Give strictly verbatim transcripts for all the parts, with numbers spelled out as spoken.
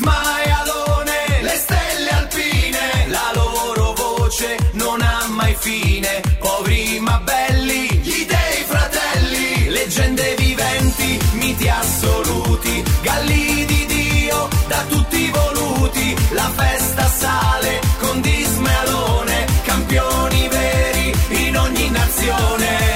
Disma e Alone, le stelle alpine, la loro voce non ha mai fine. Poveri ma belli, gli dei fratelli, leggende viventi, miti assoluti, galli di Dio, da tutti voluti. La festa sale con Disma e Alone, campioni veri in ogni nazione.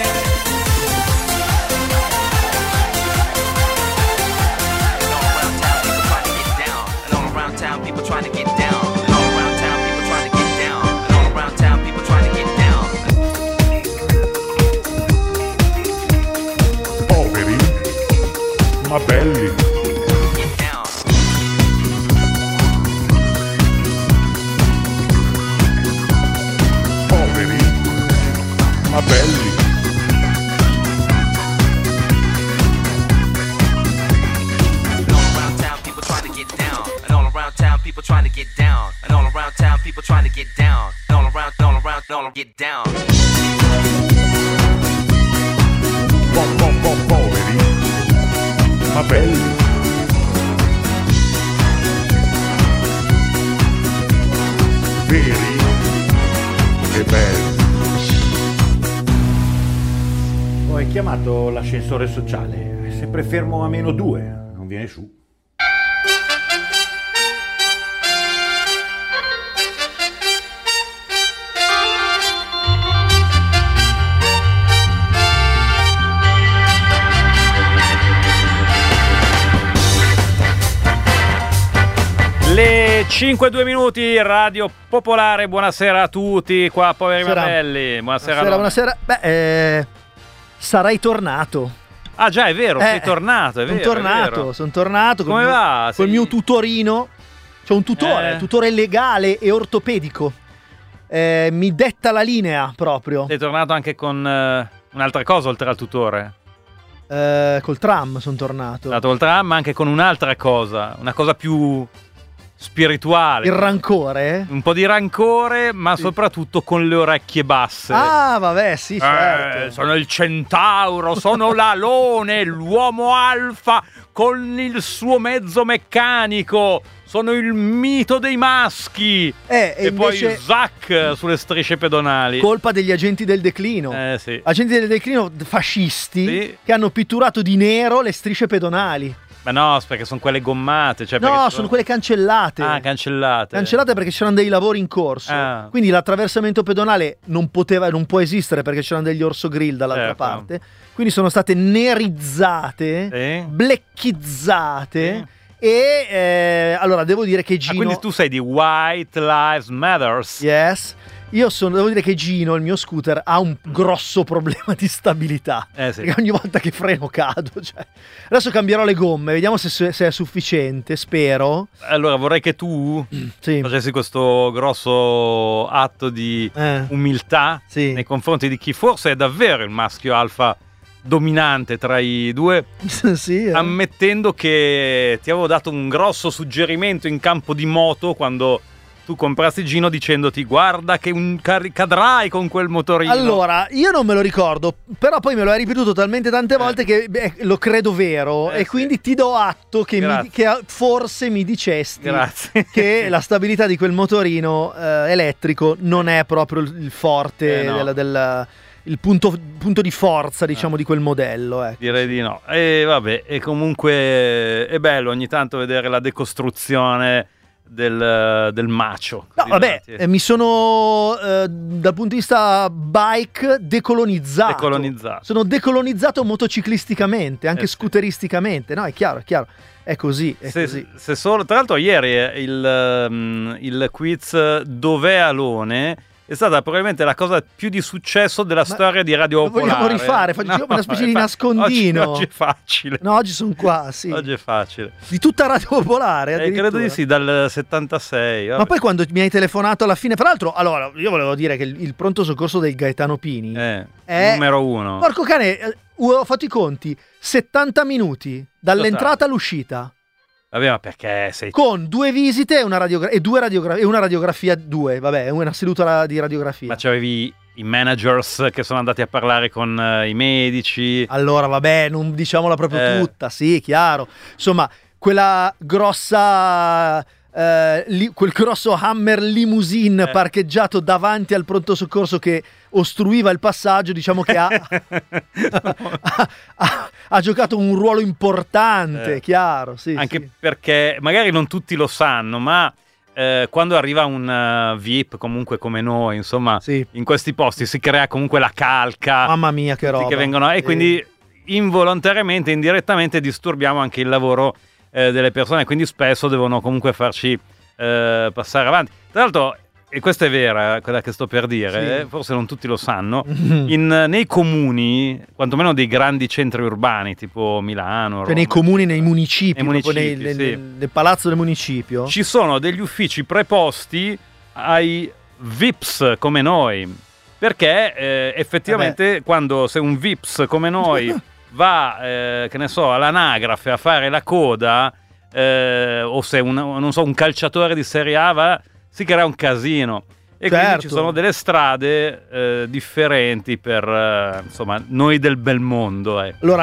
Ma belli. Poveri, ma belli. And all around town people trying to get down. And all around town people trying to get down. And all around town people trying to get down. And all around, all around, all around, get down. Po, po, po, poveri. Ma belli. Veri e belli. Ho chiamato l'ascensore sociale, è sempre fermo a meno due, non viene su. Le cinque e due minuti, Radio Popolare, buonasera a tutti, qua poveri Buonasera. Mabelli, buonasera. Buonasera, buonasera. Beh, eh, sarai tornato. Ah già, è vero, Eh, sei tornato, è Sono vero. tornato, sono tornato. Come col va? Mio, Sei- col mio tutorino. C'è un tutore, Eh. tutore legale e ortopedico. Eh, mi detta la linea proprio. Sei tornato anche con eh, un'altra cosa oltre al tutore. Eh, col tram sono tornato. Sei tornato col tram, ma anche con un'altra cosa, una cosa più spirituale. Il rancore? Un po' di rancore, ma Sì. soprattutto con le orecchie basse. Ah, vabbè, sì, Eh, certo. sono il centauro, sono l'alone, l'uomo alfa con il suo mezzo meccanico. Sono il mito dei maschi. Eh, e E poi invece Zac sulle strisce pedonali. colpa degli agenti del declino. Eh sì. Agenti del declino fascisti Sì. che hanno pitturato di nero le strisce pedonali. Ma no, perché sono quelle gommate. Cioè perché No, sono quelle cancellate. Ah, cancellate. Cancellate perché c'erano dei lavori in corso. Ah. Quindi l'attraversamento pedonale non poteva, non può esistere perché c'erano degli orso grill dall'altra Certo. parte. Quindi sono state nerizzate, Sì. blecchizzate. Sì. E eh, allora devo dire che Ah, Gino. quindi tu sei di White Lives Matters. Yes. Io sono, devo dire che Gino, il mio scooter, ha un grosso problema di stabilità. Eh sì. Perché ogni volta che freno cado. Cioè. Adesso cambierò le gomme, vediamo se, se è sufficiente, spero. Allora vorrei che tu Sì. facessi questo grosso atto di Eh. umiltà Sì. nei confronti di chi forse è davvero il maschio alfa dominante tra i due, Sì, eh. ammettendo che ti avevo dato un grosso suggerimento in campo di moto quando tu comprasti Gino, dicendoti guarda che un car- cadrai con quel motorino. Allora, io non me lo ricordo, però poi me lo hai ripetuto talmente tante volte che beh, lo credo vero Eh, e sì. quindi ti do atto che, mi, Grazie. che forse mi dicesti Grazie. che la stabilità di quel motorino eh, elettrico non è proprio il il forte, Eh, no. del, del- il punto, punto di forza, diciamo, di quel modello. Ecco. Direi di no. E vabbè, e comunque è bello ogni tanto vedere la decostruzione del, del macio. No, così vabbè, davanti. eh, mi sono eh, dal punto di vista bike decolonizzato. Decolonizzato. Sono decolonizzato motociclisticamente, anche Eh sì. scooteristicamente. No, è chiaro, è chiaro. È così, è Se, così. se solo, tra l'altro ieri eh, il, um, il quiz Dov'è Alone è stata probabilmente la cosa più di successo della storia di Radio lo vogliamo Popolare. rifare? Facciamo una specie di fa- nascondino. Oggi, oggi è facile. No, oggi sono qua, sì. Oggi è facile. Di tutta Radio Popolare, Eh, credo addirittura. di sì, dal settantasei. Ma vabbè. poi quando mi hai telefonato alla fine, fra l'altro, allora, io volevo dire che il, il pronto soccorso del Gaetano Pini Eh, è... numero uno. Porco cane, eh, ho fatto i conti, settanta minuti dall'entrata all'uscita, Vabbè, ma perché sei... con due visite e una, radiogra- e due radiogra- e una radiografia, due, vabbè, una seduta ra- di radiografia. Ma c'avevi i managers che sono andati a parlare con eh, i medici. Allora, vabbè, non diciamola proprio Eh. tutta, sì, chiaro. Insomma, quella grossa eh, li, quel grosso Hammer limousine Eh. parcheggiato davanti al pronto soccorso che ostruiva il passaggio, diciamo che ha, ha, ha- ha giocato un ruolo importante, Eh. chiaro, sì, Anche sì. perché magari non tutti lo sanno, ma eh, quando arriva un eh, V I P comunque come noi, insomma, Sì. in questi posti si crea comunque la calca, Mamma mia, che tutti roba. che vengono, e Sì. quindi involontariamente, indirettamente disturbiamo anche il lavoro eh, delle persone, quindi spesso devono comunque farci eh, passare avanti. Tra l'altro, e questa è vera, quella che sto per dire, Sì. eh, forse non tutti lo sanno, in, nei comuni, quantomeno dei grandi centri urbani, tipo Milano, Cioè Roma, nei comuni, nei municipi, Nei proprio municipi, nei- sì. nel, nel palazzo del municipio. ci sono degli uffici preposti ai V I Ps come noi, perché eh, effettivamente quando se un V I Ps come noi va, eh, che ne so, all'anagrafe a fare la coda, eh, o se un, non so, un calciatore di Serie A va, si crea un casino. E quindi Certo. ci sono delle strade eh, differenti per eh, insomma noi del bel mondo. Eh. Allora,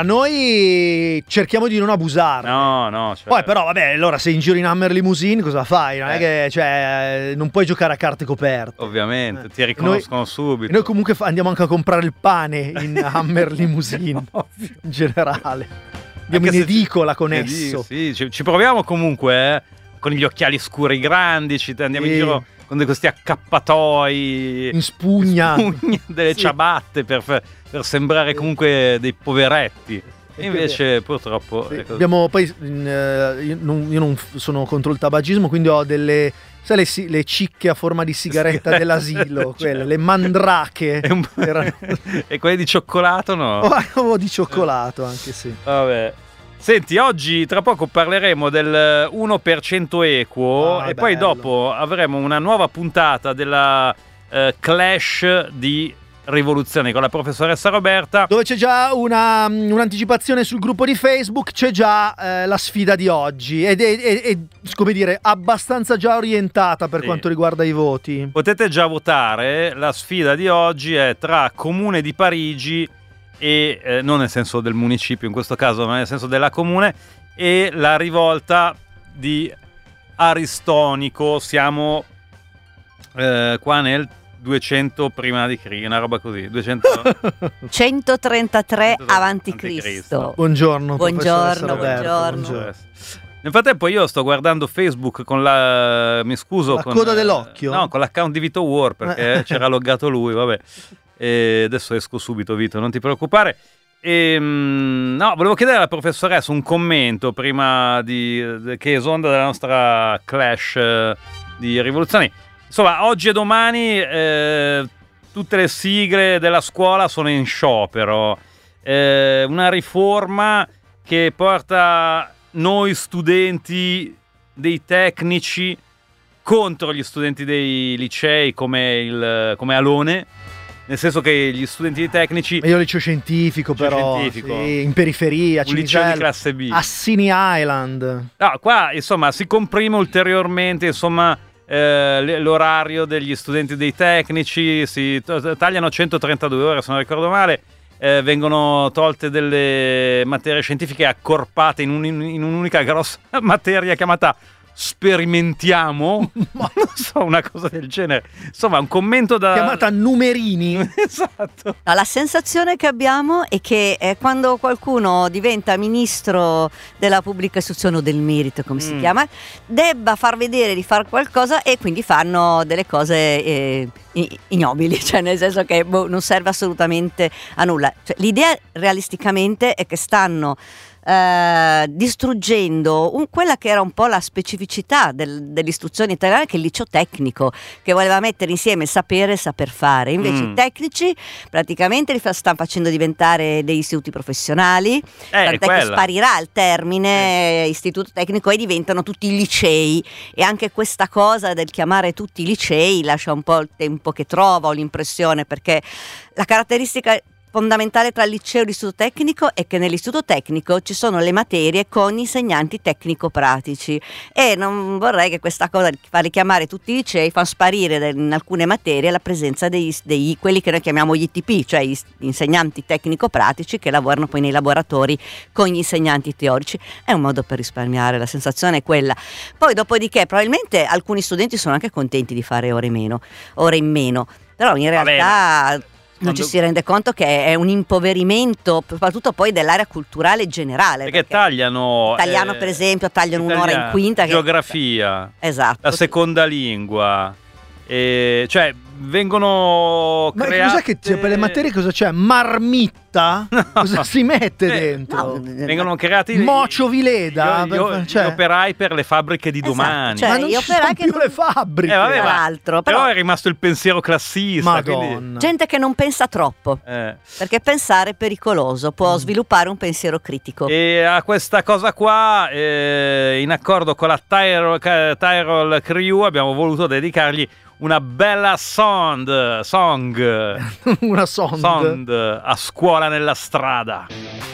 noi cerchiamo di non abusare. No, no. Cioè, Poi però, vabbè, allora se in giro in Hammer Limousine cosa fai? Non è Eh. che, cioè, non puoi giocare a carte coperte. ovviamente, Eh. ti riconoscono Noi- subito. E noi comunque fa- andiamo anche a comprare il pane in Hammer Limousine, Ovvio. in generale. Andiamo Anche in se ci- edicola con eh, esso. Sì, ci, ci proviamo comunque, eh, con gli occhiali scuri grandi, ci andiamo in Sì. giro con de- questi accappatoi, In spugna. spugna, delle Sì. ciabatte per, fa- per sembrare comunque dei poveretti. Sì. E invece purtroppo... Sì, è così. abbiamo poi in, eh, io, non, io non f- sono contro il tabagismo, quindi ho delle, sai, le, si- le cicche a forma di sigaretta Sigaretta, dell'asilo, certo. quelle, le mandrache. È un- Erano- e quelli di cioccolato no? o di cioccolato anche, sì. Vabbè. Senti, oggi tra poco parleremo del uno per cento equo Ah, e poi bello. dopo avremo una nuova puntata della eh, Clash di Rivoluzione con la professoressa Roberta. Dove c'è già una, un'anticipazione sul gruppo di Facebook, c'è già eh, la sfida di oggi ed è, è- è, come dire, abbastanza già orientata per Sì. quanto riguarda i voti. Potete già votare, la sfida di oggi è tra Comune di Parigi e, eh, non nel senso del municipio in questo caso, ma nel senso della comune, e la rivolta di Aristonico. Siamo eh, qua nel duecento prima di Cristo, una roba così, duecento centotrentatré avanti Cristo. Cristo. Buongiorno, Buongiorno, professoressa Roberta, buongiorno. Nel frattempo io sto guardando Facebook con la... mi scuso La con... coda dell'occhio? No, con l'account di Vito War perché Eh. c'era loggato lui, vabbè. E adesso esco subito, Vito, non ti preoccupare. E, mm, no, volevo chiedere alla professoressa un commento prima di, de- che esonda della nostra Clash eh, di rivoluzioni. Insomma, oggi e domani eh, tutte le sigle della scuola sono in sciopero. Eh, una riforma che porta noi studenti dei tecnici contro gli studenti dei licei come, il, come Alone, nel senso che gli studenti dei tecnici, Io liceo scientifico, Liceo però, scientifico. sì, in periferia, un liceo di Cinisello, classe B. a Sini Island. No, qua insomma si comprime ulteriormente insomma eh, l- l'orario degli studenti dei tecnici, si t- tagliano centotrentadue ore se non ricordo male, eh, vengono tolte delle materie scientifiche accorpate in, un- in un'unica grossa materia chiamata sperimentiamo, ma non so, una cosa del genere. Insomma, un commento da... Chiamata numerini. Esatto. No, la sensazione che abbiamo è che eh, quando qualcuno diventa ministro della pubblica istruzione o del merito, come si Mm. chiama, debba far vedere di fare qualcosa e quindi fanno delle cose eh, i- ignobili, cioè nel senso che boh, non serve assolutamente a nulla. Cioè, l'idea realisticamente è che stanno eh, distruggendo un- quella che era un po' la specificità del- dell'istruzione italiana, che è il liceo tecnico, che voleva mettere insieme il sapere e il saper fare. Invece Mm. i tecnici praticamente li fa- stanno facendo diventare degli istituti professionali, Eh, è tant'è che quella. sparirà il termine eh, istituto tecnico e diventano tutti i licei, e anche questa cosa del chiamare tutti i licei lascia un po' il tempo che trova, ho l'impressione, perché la caratteristica fondamentale tra il liceo e l'istituto tecnico è che nell'istituto tecnico ci sono le materie con insegnanti tecnico-pratici e non vorrei che questa cosa di far richiamare tutti i licei fa sparire in alcune materie la presenza dei, dei quelli che noi chiamiamo gli I T P, cioè gli insegnanti tecnico-pratici che lavorano poi nei laboratori con gli insegnanti teorici. È un modo per risparmiare, la sensazione è quella. Poi dopodiché probabilmente alcuni studenti sono anche contenti di fare ore meno, ore in meno, però in realtà Vabbè, non ci si rende conto che è un impoverimento, soprattutto poi dell'area culturale generale. Perché, perché tagliano... Italiano eh, per esempio, tagliano un'ora in quinta. Geografia, che, esatto. La seconda lingua, e, cioè vengono Ma create... cos'è che c'è per le materie? Cosa c'è? Marmitta? No. Cosa si mette eh, dentro? No, vengono creati Mocio Vileda, gli, gli, cioè... gli operai per le fabbriche di esatto, domani. cioè, ma non gli ci operai sono che più non... le fabbriche, eh, vabbè, tra l'altro, però... però è rimasto il pensiero classista. Madonna. Quindi... gente che non pensa troppo, eh. perché pensare è pericoloso, può mm. sviluppare un pensiero critico. E a questa cosa qua, eh, in accordo con la Tyrol, Tyrol Crew, abbiamo voluto dedicargli una bella song, song, una song. song a scuola nella strada.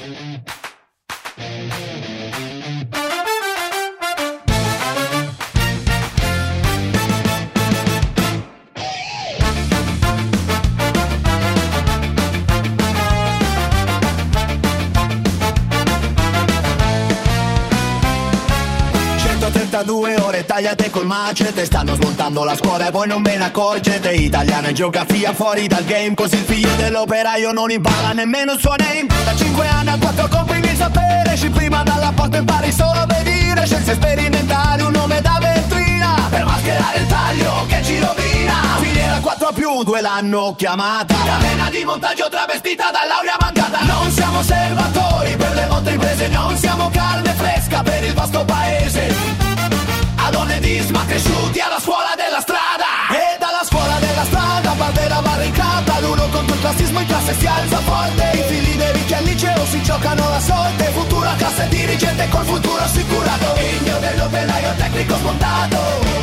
Due ore tagliate col macete, stanno smontando la scuola e voi non ve ne accorgete. Italiano e geografia fuori dal game, così il figlio dell'operaio non impara nemmeno il suo name. Da cinque anni a quattro comprimi il sapere, esci prima dalla porta e impari solo a vedere. Scienze sperimentali, un nome da vetrina per mascherare il taglio che ci rovina. Filiera quattro più due l'hanno chiamata, catena di montaggio travestita da laurea mancata. Non siamo servatori per le vostre imprese, non siamo carne fresca per il vostro paese. Adone disma cresciuti alla scuola della strada, e dalla scuola della strada parte la barricata. L'uno contro il classismo in classe si alza forte, i figli dei ricchi al liceo si giocano la sorte. Futura classe dirigente col futuro assicurato, figlio dell'operaio tecnico smontato.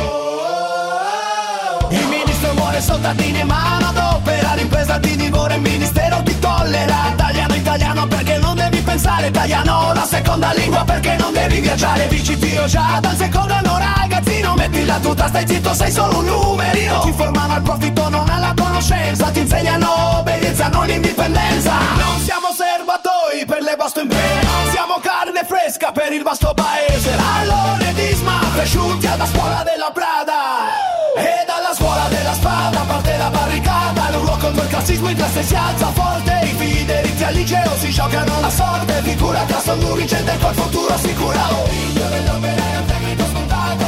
Il ministro muore, soldatini in mano ad opera, l'impresa ti divora, il ministero ti tollera. Tagliano italiano perché non devi pensare, tagliano la seconda lingua perché non devi viaggiare. Vici fio già dal secondo anno ragazzino, metti la tuta, stai zitto, sei solo un numerino. Ti formano al profitto, non alla conoscenza, ti insegnano obbedienza, non indipendenza. Non siamo serbatoi per le vostre imprese, siamo carne fresca per il vostro paese. Allora disma cresciuti alla scuola della Prada, e dalla scuola della spada parte la barricata. L'uno contro il classismo in classe si alza forte, i figli dei ricchi al liceo si giocano la sorte. Figura classe un dirigente col futuro assicurato, figlio dell'operaio tecnico smontato.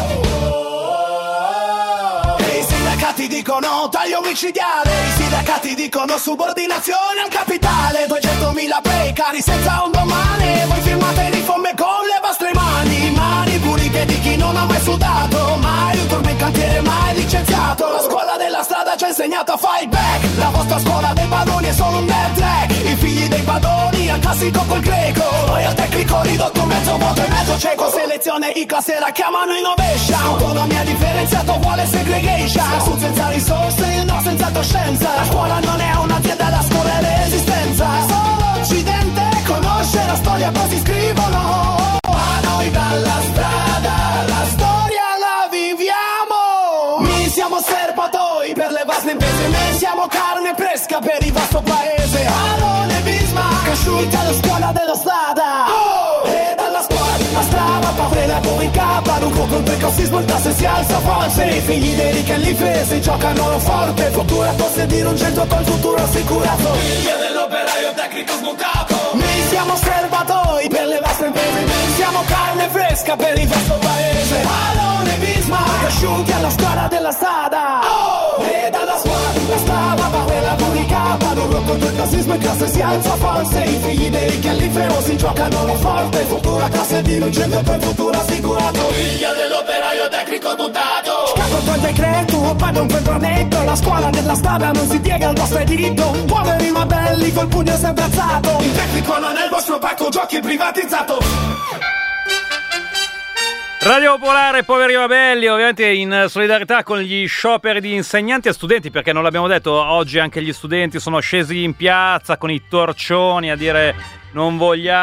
E i sindacati dicono taglio micidiale, i sindacati dicono subordinazione al capitale. duecentomila precari senza un domani, voi firmate riforme con le vostre mani, mani pulite di chi non ha mai sudato, mai un turno in cantiere, mai licenziato. La scuola della strada ci ha insegnato a fight back, la vostra scuola dei padroni è solo un dead track. I figli dei padroni al classico col greco, noi al tecnico ridotto mezzo vuoto e mezzo cieco. Selezione in classe la chiamano innovation, autonomia differenziato vuole segregation. Su senza risorse, no senza coscienza, la scuola non è un'azienda, la scuola è resistenza. Solo Occidente conosce la storia, così scrivono. Ma noi dalla strada la storia la viviamo. Mi siamo serbatoi per le vostre imprese, noi siamo carne fresca per il vostro paese. Arone Bismarck cresciuti alla scuola della strada, oh! E dalla scuola della strada parte la barricata. L'uno contro il classismo in classe si alza forse, i figli dei ricchi all'imprese giocano forte. Futura tosse di un centro col futuro assicurato, figlio dell'operaio tecnico smontato. Noi siamo serbatoi per le vostre imprese, noi siamo carne fresca per il vostro paese. Arone Bismarck cresciuti alla scuola della strada, oh! E dalla scuola della strada parte la barricata. L'uno contro il classismo in classe si alza forse, i figli dei ricchi all'inferno si giocano forte. Futura classe dirigente per futuro assicurato, figlio dell'operaio tecnico smontato. Contro il decreto, paga un contraddetto, la scuola della strada non si piega al vostro diritto. Poveri modelli col pugno sempre alzato, il tecnico non è il vostro pacco giochi privatizzato. Radio Popolare, poveri Mabelli, ovviamente in solidarietà con gli scioperi di insegnanti e studenti, perché non l'abbiamo detto, oggi anche gli studenti sono scesi in piazza con i torcioni a dire non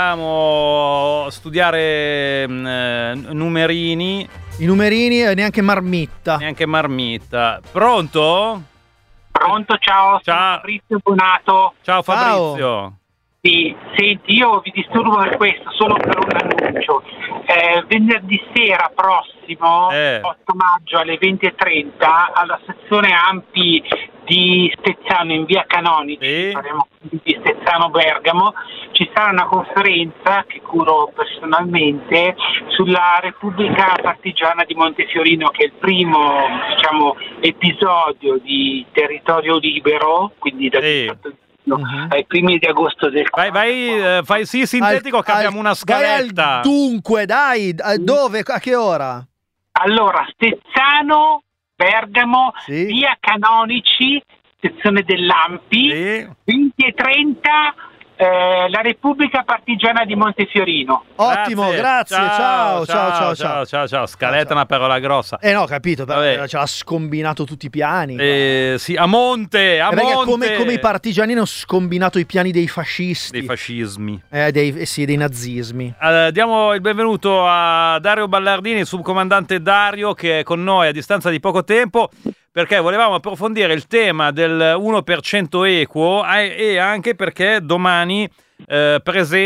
vogliamo studiare eh, numerini. I numerini e neanche marmitta. Neanche marmitta. Pronto? Pronto, ciao, sono Ciao. Fabrizio Bonato. Ciao Fabrizio. Sì, senti, io vi disturbo per questo, solo per un annuncio. Eh, venerdì sera prossimo, Eh. otto maggio alle venti e trenta, alla sezione Ampi di Stezzano in via Canonici, Sì. faremo di Stezzano Bergamo, ci sarà una conferenza che curo personalmente sulla Repubblica Partigiana di Montefiorino, che è il primo, diciamo, episodio di territorio libero, quindi dal Sì. diciotto ai primi di agosto del Vai, vai, eh, fai sì sintetico Al- che abbiamo al- una scaletta. Vai al dunque, dai, a- dove, a che ora? Allora, Stezzano, Bergamo, Sì. via Canonici, sezione dell'Ampi, Sì. venti e trenta, eh, la Repubblica Partigiana di Montefiorino. Ottimo, grazie, ciao, ciao, ciao, ciao. ciao, ciao, ciao. Scaletta Ciao, ciao. è una parola grossa. Eh no, ho capito, però Vabbè. ci ha scombinato tutti i piani. Eh, sì, a monte, a Eh, perché monte. come, come i partigiani hanno scombinato i piani dei fascisti. Dei fascismi. Eh, dei, eh sì, dei nazismi. Eh, diamo il benvenuto a Dario Ballardini, subcomandante Dario, che è con noi a distanza di poco tempo, perché volevamo approfondire il tema del uno per cento equo eh, e anche perché domani eh,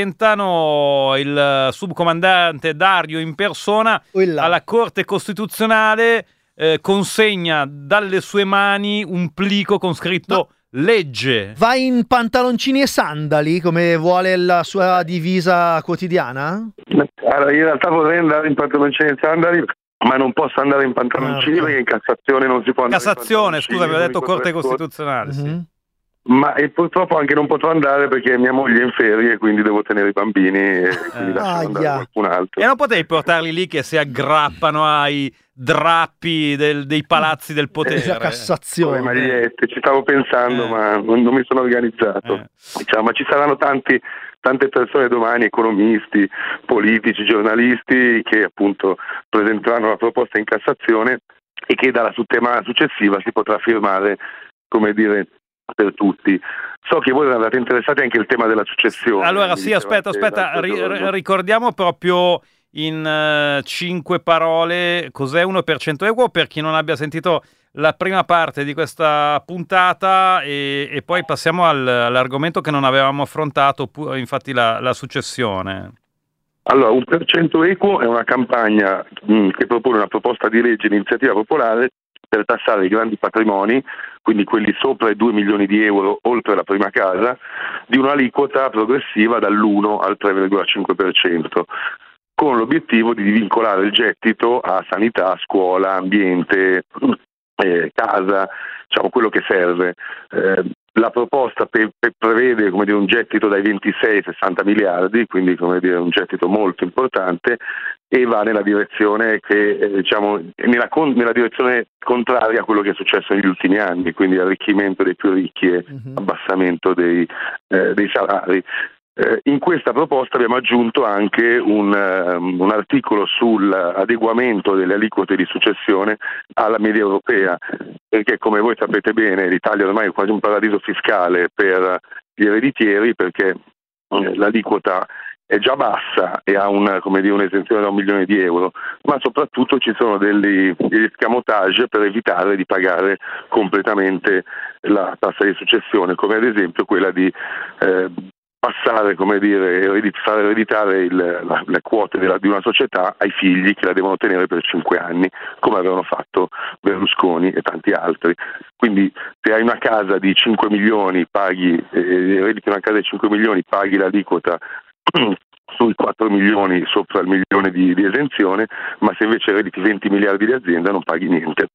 presentano il subcomandante Dario in persona Uilla. alla Corte Costituzionale, eh, consegna dalle sue mani un plico con scritto legge. Va in pantaloncini e sandali come vuole la sua divisa quotidiana? Allora, in realtà vorrei andare in pantaloncini e sandali, ma non posso andare in pantaloncini Ah, perché in Cassazione non si può andare Cassazione, in scusa, mi ha detto pantaloncini, Corte come Costituzionale. sì. Mhm. Ma e purtroppo anche non potrò andare perché mia moglie è in ferie, quindi devo tenere i bambini e quindi lascio andare Aia. qualcun altro. E non potevi portarli lì che si aggrappano ai drappi del- dei palazzi del La potere. Come Cassazione. magliette, ci stavo pensando, Eh. ma non, non mi sono organizzato. Eh. Diciamo, ma ci saranno tanti, tante persone domani, economisti, politici, giornalisti, che appunto presenteranno la proposta in Cassazione e che dalla settimana successiva si potrà firmare, come dire, per tutti. So che voi andate interessati anche al tema della successione. Allora mi sì, aspetta, dicevate aspetta, l'altro ri- giorno. ricordiamo proprio in eh, cinque parole cos'è uno per cento equo per chi non abbia sentito la prima parte di questa puntata e, e poi passiamo al- all'argomento che non avevamo affrontato, pu- infatti la, la successione. Allora, un per cento equo è una campagna mh, che propone una proposta di legge di iniziativa popolare per tassare i grandi patrimoni, quindi quelli sopra i due milioni di euro oltre la prima casa, di un'aliquota progressiva dall'uno al tre virgola cinque per cento, con l'obiettivo di vincolare il gettito a sanità, scuola, ambiente, eh, casa, diciamo quello che serve. Eh, la proposta pe- pe- prevede, come dire, un gettito dai ventisei ai sessanta miliardi, quindi, come dire, un gettito molto importante, e va nella direzione che eh, diciamo nella, con- nella direzione contraria a quello che è successo negli ultimi anni, quindi arricchimento dei più ricchi e Mhm. abbassamento dei, eh, dei salari. Eh, in questa proposta abbiamo aggiunto anche un, um, un articolo sull'adeguamento delle aliquote di successione alla media europea, perché come voi sapete bene l'Italia ormai è quasi un paradiso fiscale per gli ereditieri, perché eh, l'aliquota è già bassa e ha un, come dire, un'esenzione da un milione di euro, ma soprattutto ci sono degli, degli escamotage per evitare di pagare completamente la tassa di successione, come ad esempio quella di eh, passare, come dire, eredit- far ereditare il, la, le quote della, di una società ai figli che la devono tenere per cinque anni, come avevano fatto Berlusconi e tanti altri. Quindi se hai una casa di cinque milioni, paghi, eh, erediti una casa di cinque milioni, paghi l'aliquota sui quattro milioni sopra il milione di, di esenzione, ma se invece erediti venti miliardi di azienda non paghi niente.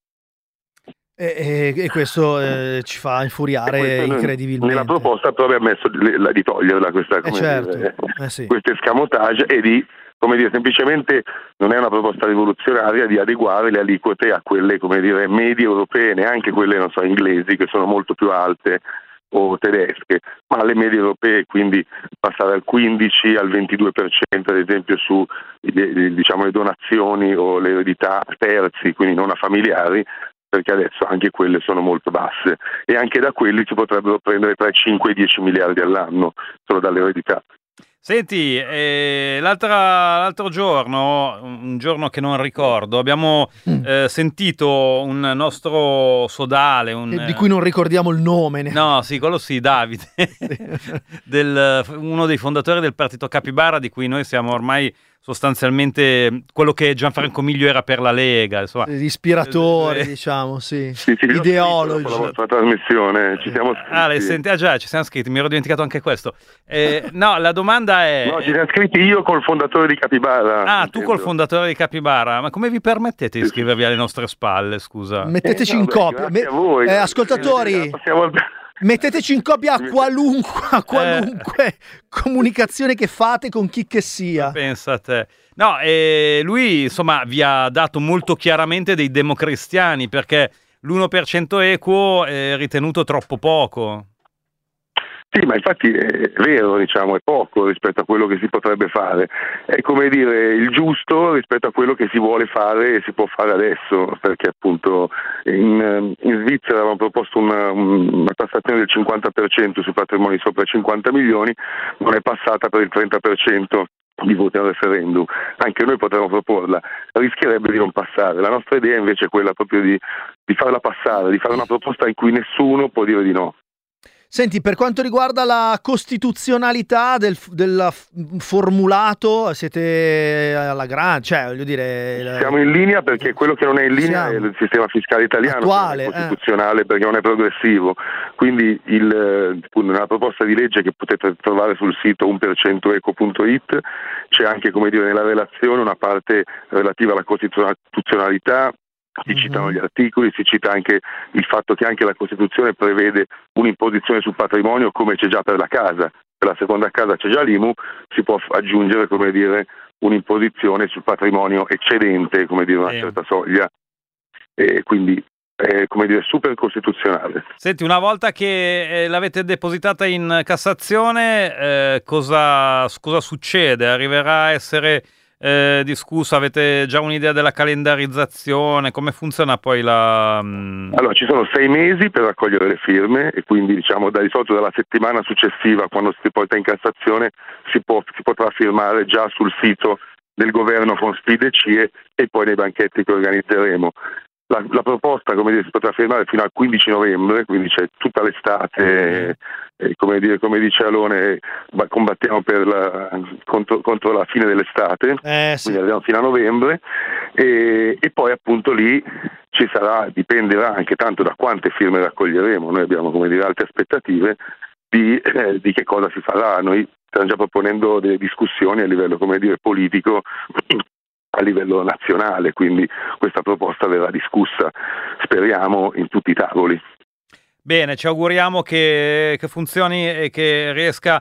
E, e- e questo eh, ci fa infuriare E questo incredibilmente. Nella proposta però abbiamo messo le- la, di toglierla questa, Eh, come certo. dire, Eh, sì. questo escamotage e di, come dire, semplicemente non è una proposta rivoluzionaria, di adeguare le aliquote a quelle, come dire, medie europee, neanche quelle, non so, inglesi, che sono molto più alte o tedesche, ma alle medie europee, quindi passare dal quindici al ventidue per cento ad esempio su diciamo le donazioni o le eredità a terzi, quindi non a familiari, perché adesso anche quelle sono molto basse e anche da quelli si potrebbero prendere tra i cinque e i dieci miliardi all'anno solo dalle eredità. Senti, eh, l'altra, l'altro giorno, un giorno che non ricordo, abbiamo mm. eh, sentito un nostro sodale, un, di cui non ricordiamo il nome. Ne? No, sì, quello sì, Davide, del, uno dei fondatori del partito Capibara, di cui noi siamo ormai sostanzialmente quello che Gianfranco Miglio era per la Lega, insomma. Ispiratore, eh, diciamo, sì, sì, sì ideologi. La vostra trasmissione, ci siamo scritti. Ah, l'hai sentita? Ah, già, ci siamo scritti, mi ero dimenticato anche questo. Eh, no, la domanda è... No, ci siamo scritti io col fondatore di Capibara. Ah, tu col fondatore di Capibara, ma come vi permettete di iscrivervi alle nostre spalle, scusa? Metteteci eh, in vabbè, copia. Me- a voi, eh, ascoltatori... Possiamo... Metteteci in copia a qualunque, a qualunque eh. comunicazione che fate con chi che sia. Pensa a te. No, eh, lui insomma vi ha dato molto chiaramente dei democristiani, perché l'uno per cento equo è ritenuto troppo poco. Sì, ma infatti è vero, diciamo, è poco rispetto a quello che si potrebbe fare. È come dire il giusto rispetto a quello che si vuole fare e si può fare adesso, perché appunto in, in Svizzera avevamo proposto una, una tassazione del cinquanta per cento sui patrimoni sopra i cinquanta milioni, non è passata per il trenta per cento di voti al referendum. Anche noi potremmo proporla, rischierebbe di non passare. La nostra idea invece è quella proprio di, di farla passare, di fare una proposta in cui nessuno può dire di no. Senti, per quanto riguarda la costituzionalità del, del formulato, siete alla grande, cioè voglio dire... Siamo in linea, perché quello che non è in linea Siamo. è il sistema fiscale italiano, attuale, che non è costituzionale, eh. perché non è progressivo. Quindi il, nella proposta di legge che potete trovare sul sito un per cento eco punto it c'è anche, come dire, nella relazione una parte relativa alla costituzionalità. Si citano gli articoli, si cita anche il fatto che anche la Costituzione prevede un'imposizione sul patrimonio, come c'è già per la casa. Per la seconda casa c'è già l'I M U, si può aggiungere, come dire, un'imposizione sul patrimonio eccedente, come dire, una certa soglia, e quindi è, come dire, super costituzionale. Senti, una volta che eh, l'avete depositata in Cassazione, eh, cosa, cosa succede? Arriverà a essere Eh, discusso? Avete già un'idea della calendarizzazione? Come funziona poi la... Allora, ci sono sei mesi per raccogliere le firme e quindi, diciamo, da di solito dalla settimana successiva, quando si porta in Cassazione, si, può, si potrà firmare già sul sito del governo con sfide e C I E e poi nei banchetti che organizzeremo. La, la proposta, come dire, si potrà firmare fino al quindici novembre, quindi c'è tutta l'estate, e come dire, come dice Alone, combattiamo per la, contro, contro la fine dell'estate, eh, sì. quindi arriviamo fino a novembre, e, e poi appunto lì ci sarà, dipenderà anche tanto da quante firme raccoglieremo. Noi abbiamo, come dire, alte aspettative di, eh, di che cosa si farà. Noi stiamo già proponendo delle discussioni a livello, come dire, politico, a livello nazionale, quindi questa proposta verrà discussa, speriamo, in tutti i tavoli. Bene, ci auguriamo che, che funzioni e che riesca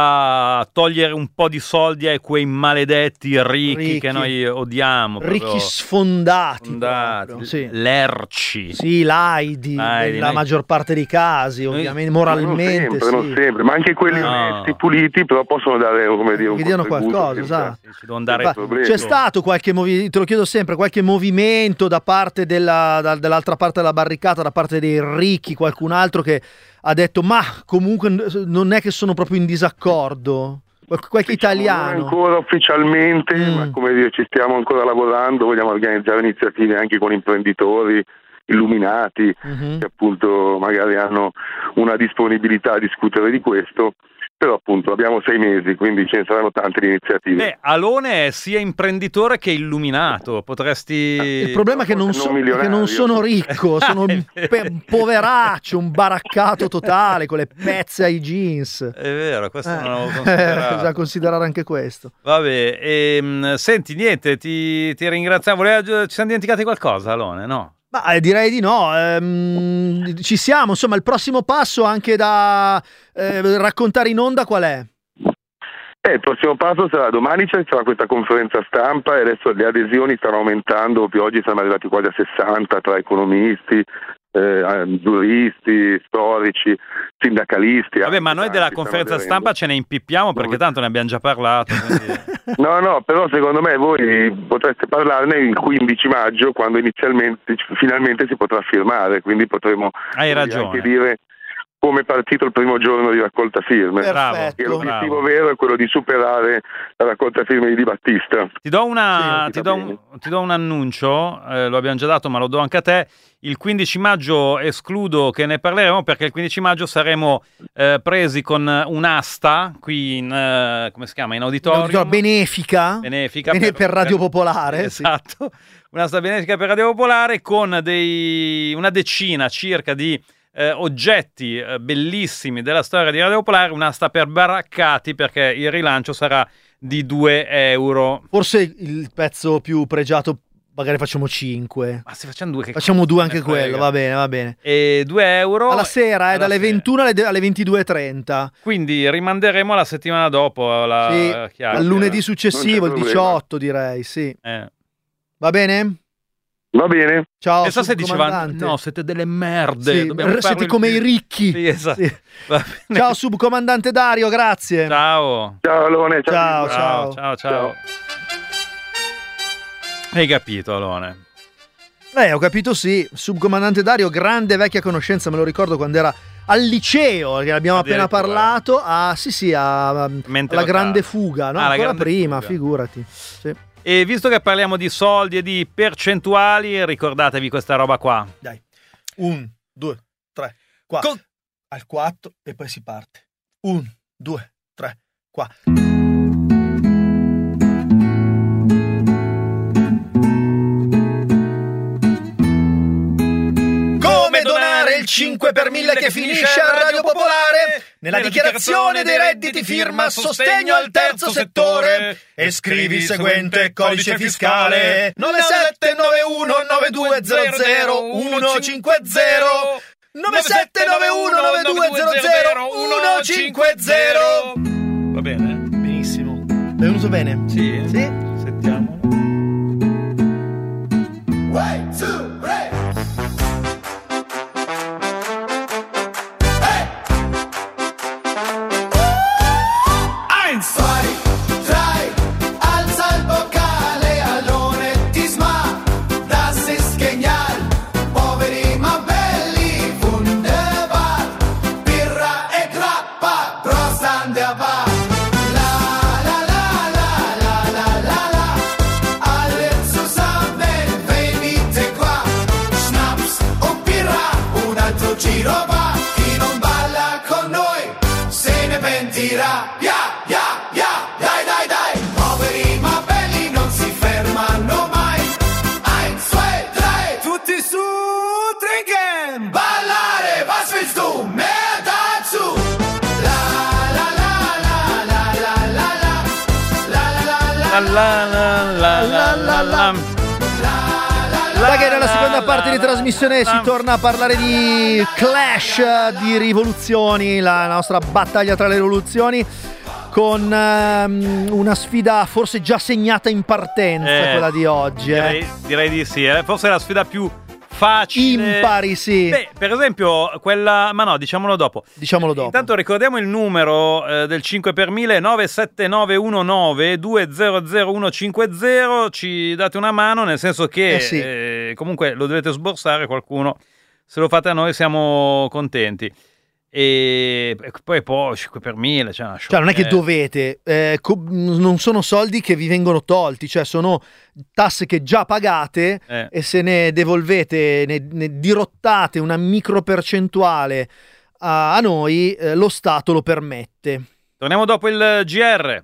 a togliere un po' di soldi ai quei maledetti ricchi, ricchi. che noi odiamo. Ricchi sfondati, sfondati proprio, sì. Lerci. Sì, laidi, Laidi, nella noi... maggior parte dei casi, noi... ovviamente, moralmente. Non sempre, sì. non sempre, ma anche quelli no. onesti, puliti, però possono dare, come dire, un Che diano qualcosa, senza, sa. Ci dare C'è stato qualche movimento, te lo chiedo sempre, qualche movimento da parte della, da, dell'altra parte della barricata, da parte dei ricchi, qualcun altro che ha detto ma comunque non è che sono proprio in disaccordo? Qualche diciamo, italiano? Non ancora ufficialmente, mm. ma come dire, ci stiamo ancora lavorando, vogliamo organizzare iniziative anche con imprenditori illuminati, mm-hmm. che appunto magari hanno una disponibilità a discutere di questo. Però appunto abbiamo sei mesi, quindi ce ne saranno tante di iniziative. Beh, Alone è sia imprenditore che illuminato, potresti... Il problema è che non, so, è che non sono ricco, sono un pe- poveraccio, un baraccato totale con le pezze ai jeans. È vero, questo eh. non l'avevo considerato. Bisogna considerare anche questo. Vabbè, ehm, senti, niente, ti, ti ringraziamo. Voleva, ci siamo dimenticati qualcosa, Alone, no? Ma eh, direi di no, ehm, ci siamo, insomma il prossimo passo anche da eh, raccontare in onda qual è? Eh, il prossimo passo sarà domani, c'è sarà questa conferenza stampa e adesso le adesioni stanno aumentando, più oggi siamo arrivati quasi a sessanta tra economisti, eh, giuristi, storici, sindacalisti. Vabbè, ma noi della tanti conferenza stanno stampa ce ne impippiamo perché tanto ne abbiamo già parlato. Quindi... No, no, però secondo me voi potreste parlarne il quindici maggio, quando inizialmente, finalmente si potrà firmare, quindi potremo Hai ragione. anche dire come è partito il primo giorno di raccolta firme. Perfetto. E l'obiettivo Bravo. vero è quello di superare la raccolta firme di Di Battista. Ti do, una, Sì, ti do, un, ti do un annuncio, eh, lo abbiamo già dato ma lo do anche a te. Il quindici maggio escludo che ne parleremo perché il quindici maggio saremo eh, presi con un'asta qui in, eh, come si chiama, in auditorium. Benefica, Benefica Bene- per Radio Popolare, Esatto, un'asta benefica per Radio Popolare con dei, una decina circa di eh, oggetti eh, bellissimi della storia di Radio Popolare, un'asta per baraccati perché il rilancio sarà di due euro. Forse il pezzo più pregiato, magari facciamo cinque. Ma se facciamo due, che Facciamo cosa due me anche ne frega? quello, va bene, va bene. E due euro Alla sera, eh, alla dalle sera. ventuno alle, alle ventidue e trenta. Quindi rimanderemo la settimana dopo la Sì, chiacchiera. al lunedì successivo, il Non c'è problema. diciotto direi, sì. Eh. Va bene? Va bene? Ciao, Pensa se dicevano subcomandante. no, siete delle merde, Sì, dobbiamo r- siete farlo come il- i ricchi. Sì, esatto. Sì. Va bene. Ciao subcomandante Dario, grazie. Ciao. Ciao Alone, Ciao, Ciao, ciao. ciao, ciao. Hai capito, Alone? Eh, ho capito, sì. Subcomandante Dario, grande vecchia conoscenza, me lo ricordo quando era al liceo, che abbiamo appena Addirittura. parlato, a, sì sì, a, Mente alla locale. grande fuga, no? Ah, la Ancora grande prima, fuga. figurati. Sì. E visto che parliamo di soldi e di percentuali, ricordatevi questa roba qua. Dai. Un, due, tre, qua. Con- Al quattro e poi si parte. Un, due, tre, qua. Come donare il cinque per mille che finisce a Radio Popolare? Nella dichiarazione dei redditi firma sostegno al terzo settore e scrivi il seguente codice fiscale nove sette nove uno nove due zero zero uno cinque zero nove sette nove uno nove due zero zero uno cinque zero. Va bene? Benissimo. È venuto bene? Sì? Sì. Sentiamo. Zwei, drei, alza il boccale, Alone ti sma, das ist genial, poveri ma belli, wunderbar, birra e grappa, Prost an der Bar, la la la la la la la la, alle zusammen, venite qua, Schnaps und birra, un altro giro va, chi non balla con noi, se ne pentirà, yeah! Ya, ya, dai, dai, dai, poveri ma belli non si fermano mai. Eins, zwei, drei, tutti su, trinken, ballare, was willst du, mehr dazu? La, la, la, la, la, la, la, la, la, la, La la, la la la la la. Dai che nella seconda parte di trasmissione si torna a parlare di clash, di rivoluzioni, la nostra battaglia tra le rivoluzioni, con ehm, una sfida forse già segnata in partenza, Eh, quella di oggi. Eh. Direi, direi di sì, eh. Forse è la sfida più facile. Impari, sì. Beh, per esempio, quella. Ma no, diciamolo dopo. Diciamolo dopo. Intanto ricordiamo il numero eh, del cinque per mille nove sette nove uno nove due zero zero uno cinque zero. Ci date una mano, nel senso che Eh sì. eh, comunque lo dovete sborsare qualcuno. Se lo fate a noi siamo contenti. E e poi poi cinque per mille, cioè, una Cioè non è che sciocchezza. dovete, eh, co- non sono soldi che vi vengono tolti, cioè sono tasse che già pagate Eh. e se ne devolvete, ne, ne dirottate una micro percentuale a, a noi, eh, lo Stato lo permette. Torniamo dopo il G R.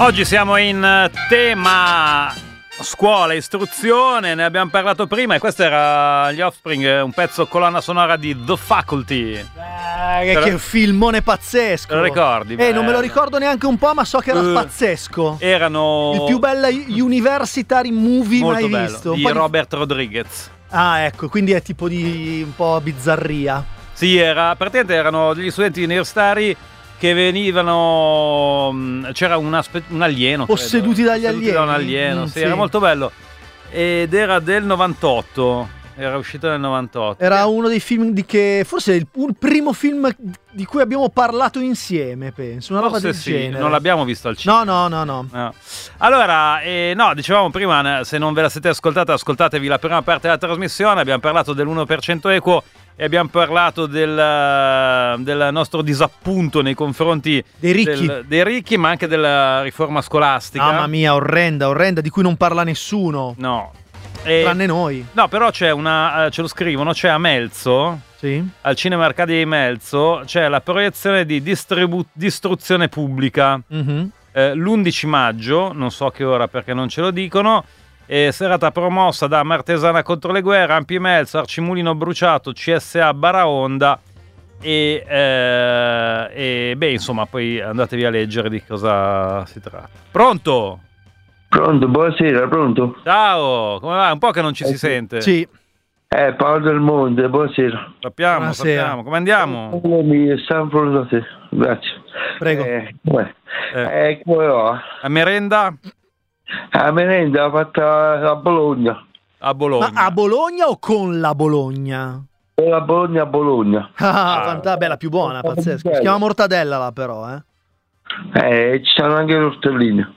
Oggi siamo in tema scuola, istruzione, ne abbiamo parlato prima e questo era gli Offspring, un pezzo colonna sonora di The Faculty. Eh, che, che filmone pazzesco. Te lo ricordi? Eh, non me lo ricordo neanche un po', ma so che era Uh, pazzesco. Erano Il più bello university movie molto mai bello, visto. Un di po' di- Robert Rodriguez. Ah, ecco, quindi è tipo di un po' bizzarria. Sì, era, praticamente erano degli studenti universitari che venivano, mh, c'era una spe- un alieno, credo. Posseduti dagli Posseduti da un alieni. alieno, Mm, sì, sì. era molto bello. Ed era del novantotto, era uscito nel novantotto. Era uno dei film di che forse è il, il primo film di cui abbiamo parlato insieme, penso, una roba Forse del sì, genere. non l'abbiamo visto al cinema. No, no, no, no. No. Allora, eh, no, dicevamo prima, se non ve la siete ascoltata, ascoltatevi la prima parte della trasmissione. Abbiamo parlato dell'uno per cento equo e abbiamo parlato del, del nostro disappunto nei confronti Dei ricchi. del- dei ricchi, ma anche della riforma scolastica. Mamma mia, orrenda, orrenda, di cui non parla nessuno, No. E- tranne noi. no, però c'è una, eh, ce lo scrivono, c'è a Melzo, Sì. al Cinema Arcadia di Melzo, c'è la proiezione di distribu- distruzione pubblica. Mhm. Eh, l'undici maggio, non so che ora perché non ce lo dicono, è serata promossa da Martesana contro le guerre, Ampi Melzo, Arcimulino Bruciato, C S A Baraonda e, eh, e beh insomma poi andatevi a leggere di cosa si tratta. Pronto? Pronto, buonasera, pronto? Ciao, come va? Un po' che non ci si sente. Sì. Eh, Paolo del Monte, buonasera. Sappiamo, Buonasera. sappiamo. Come andiamo? Mi stanno pronto da te, grazie. Prego. Eh, beh, Eh, eh, come va? a merenda? La merenda l'ha fatta a Bologna, A Bologna. Ma a Bologna o con la Bologna? da Bologna a Bologna. Ah, fanta- bella, più buona, pazzesco. Si chiama mortadella là però, eh. Eh, ci sono anche le tortelline.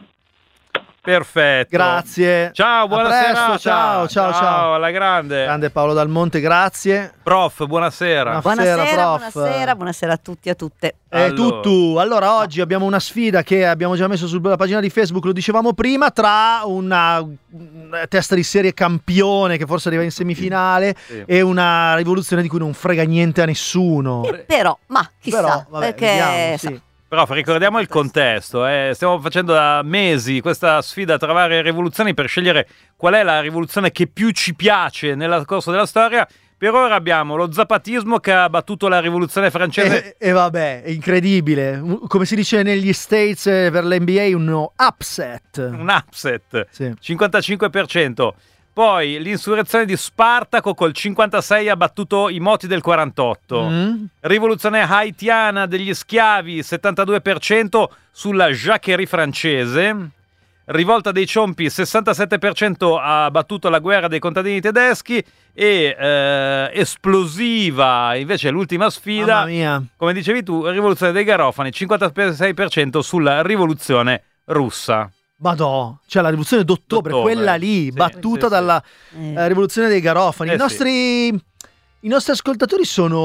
Perfetto. Grazie. Ciao, buona A presto, serata. ciao, ciao, ciao. alla grande. Grande Paolo Dal Monte, grazie. Prof, buonasera. Buonasera, Buonasera, prof. buonasera, buonasera a tutti e a tutte. Eh, Allora. tutto. Allora, oggi abbiamo una sfida che abbiamo già messo sulla pagina di Facebook, lo dicevamo prima, tra una, una testa di serie campione che forse arriva in semifinale Sì. e una rivoluzione di cui non frega niente a nessuno. Eh, Però, ma chissà, Però, vabbè, perché vediamo, sa- sì. Però ricordiamo il contesto, eh. Stiamo facendo da mesi questa sfida tra varie rivoluzioni per scegliere qual è la rivoluzione che più ci piace nel corso della storia. Per ora abbiamo lo zapatismo che ha battuto la rivoluzione francese. E, e vabbè, è incredibile. Come si dice negli States eh, per l'N B A, uno upset. Un upset, Sì. cinquantacinque per cento. Poi l'insurrezione di Spartaco col cinquantasei ha battuto i moti del quarantotto. Mm. Rivoluzione haitiana degli schiavi, settantadue per cento sulla Jacquerie francese. Rivolta dei Ciompi, sessantasette per cento ha battuto la guerra dei contadini tedeschi. E eh, esplosiva invece l'ultima sfida, Mamma mia. come dicevi tu, rivoluzione dei Garofani, cinquantasei per cento sulla rivoluzione russa. Madò, cioè la rivoluzione d'ottobre, D'ottobre, quella lì, sì, battuta sì, sì. dalla Eh. eh, rivoluzione dei Garofani. Eh, I nostri i nostri ascoltatori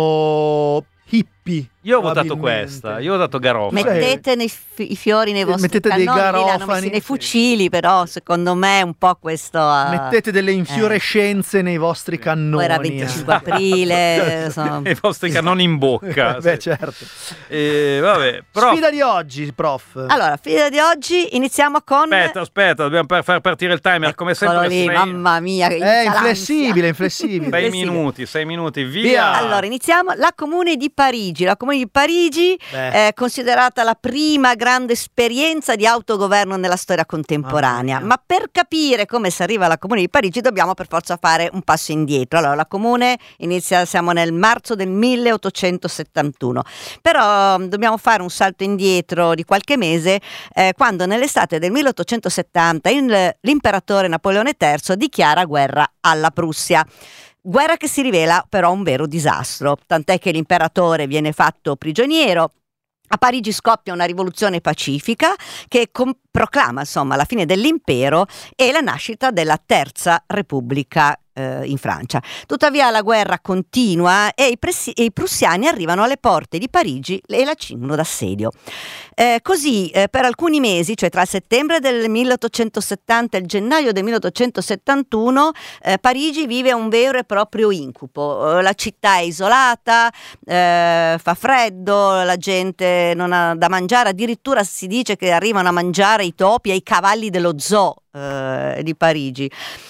sono hippie. Io ho votato probabilmente. questa, io ho votato Garofani. mettete nei fi- i fiori nei vostri Mettete dei cannoni, lì l'hanno garofani. messi nei fucili, però secondo me un po' questo ha- Mettete delle infiorescenze nei vostri cannoni. poi era eh. venticinque aprile, insomma. I vostri cannoni in bocca. Beh, sì. certo. E, vabbè, però Sfida di oggi, prof. Allora, fine di oggi iniziamo con aspetta, aspetta, dobbiamo per far partire il timer come Eccolo sempre. lì, sei, mamma mia, che È inizia inflessibile, l'ansia. inflessibile. sei Inflessibile. minuti, sei minuti, via. Via. Allora, iniziamo. La Comune di Parigi. La Comune di Parigi Beh. è considerata la prima grande esperienza di autogoverno nella storia contemporanea. Mamma mia. Ma per capire come si arriva alla Comune di Parigi dobbiamo per forza fare un passo indietro. Allora, la Comune inizia, siamo nel marzo del milleottocentosettantuno. Però mh, dobbiamo fare un salto indietro di qualche mese, eh, quando nell'estate del milleottocentosettanta il- l'imperatore Napoleone terzo dichiara guerra alla Prussia. Guerra che si rivela però un vero disastro, tant'è che l'imperatore viene fatto prigioniero. A Parigi scoppia una rivoluzione pacifica che com- proclama insomma la fine dell'impero e la nascita della Terza Repubblica eh, in Francia. Tuttavia la guerra continua e i, pressi- e i prussiani arrivano alle porte di Parigi e la cingono d'assedio. Eh, così eh, per alcuni mesi, cioè tra il settembre del milleottocentosettanta e il gennaio del milleottocentosettantuno, eh, Parigi vive un vero e proprio incubo. La città è isolata, eh, fa freddo, la gente non ha da mangiare, addirittura si dice che arrivano a mangiare i topi e i cavalli dello zoo eh, di Parigi.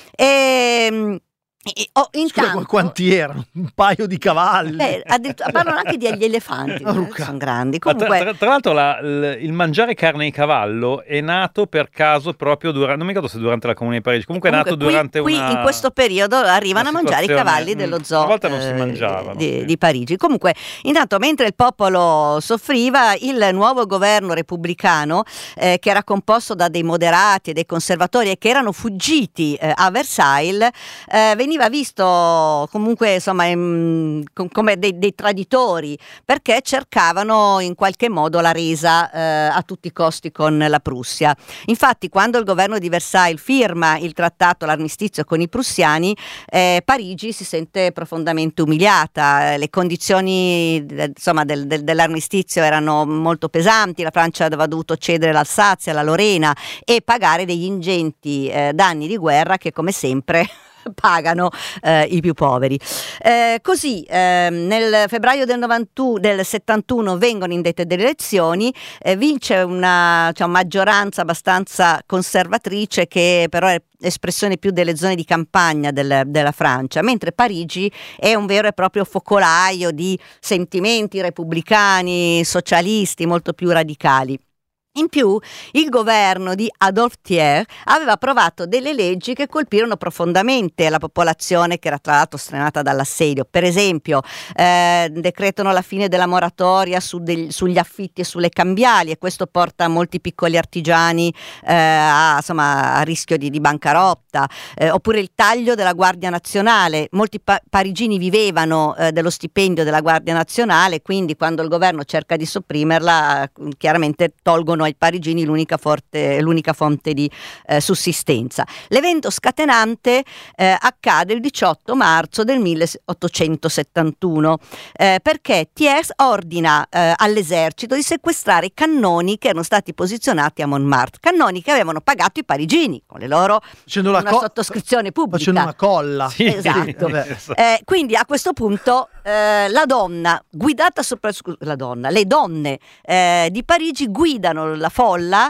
E E, oh, intanto, Scusa, quanti erano? Un paio di cavalli. Beh, addirittura parlano anche degli elefanti, eh, sono grandi. Comunque, tra, tra, tra l'altro la, l, il mangiare carne di cavallo è nato per caso proprio durante, non mi ricordo se durante la Comune di Parigi, comunque, comunque è nato qui, durante qui una... in questo periodo arrivano a mangiare i cavalli dello zoo una volta non si mangiavano, eh, di, sì. di Parigi. Comunque, intanto, mentre il popolo soffriva, il nuovo governo repubblicano, eh, che era composto da dei moderati e dei conservatori e che erano fuggiti eh, a Versailles, eh, veniva visto comunque insomma em, com- come dei, dei traditori, perché cercavano in qualche modo la resa eh, a tutti i costi con la Prussia. Infatti, quando il governo di Versailles firma il trattato, l'armistizio con i prussiani, eh, Parigi si sente profondamente umiliata. Le condizioni eh, insomma del, del, dell'armistizio erano molto pesanti, la Francia aveva dovuto cedere l'Alsazia, la Lorena e pagare degli ingenti eh, danni di guerra che, come sempre, pagano eh, i più poveri. Eh, così eh, nel febbraio del novantuno, del settantuno vengono indette delle elezioni, eh, vince una cioè, maggioranza abbastanza conservatrice, che però è espressione più delle zone di campagna del, della Francia, mentre Parigi è un vero e proprio focolaio di sentimenti repubblicani, socialisti molto più radicali. In più, il governo di Adolphe Thiers aveva approvato delle leggi che colpirono profondamente la popolazione, che era tra l'altro strenata dall'assedio. Per esempio, eh, decretano la fine della moratoria su degli, sugli affitti e sulle cambiali, e questo porta molti piccoli artigiani eh, a, insomma, a rischio di, di bancarotta. Eh, oppure il taglio della Guardia Nazionale. Molti pa- parigini vivevano eh, dello stipendio della Guardia Nazionale, quindi quando il governo cerca di sopprimerla, chiaramente tolgono ai parigini l'unica, forte, l'unica fonte di eh, sussistenza. L'evento scatenante eh, accade il diciotto marzo del milleottocentosettantuno eh, perché Thiers ordina eh, all'esercito di sequestrare i cannoni che erano stati posizionati a Montmartre, cannoni che avevano pagato i parigini con le loro facendo la una co- sottoscrizione pubblica, facendo una colla. Sì, esatto. sì. Eh, quindi a questo punto eh, la donna guidata sopra scu- la donna le donne eh, di Parigi guidano la folla,